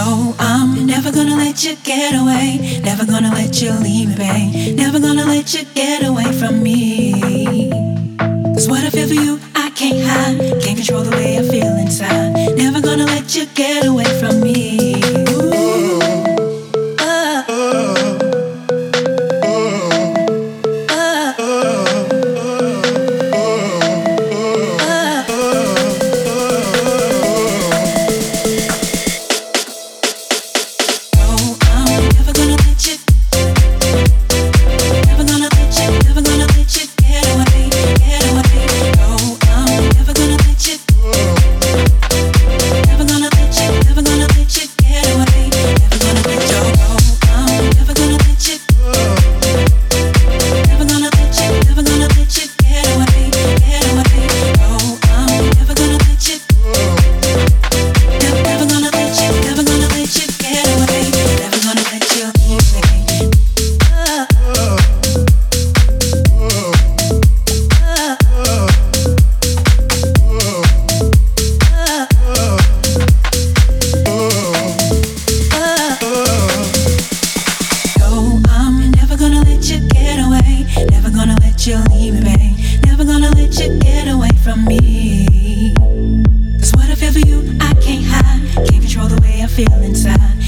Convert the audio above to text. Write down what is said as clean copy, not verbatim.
No, I'm never gonna let you get away. Never gonna let you leave me, babe. Never gonna let you get away from me. 'Cause what I feel for you, I can't hide. Can't control the way I feel inside. Never gonna let you get away from me. Ooh. You leave me, babe. Never gonna let you get away from me. 'Cause what I feel for you, I can't hide. Can't control the way I feel inside.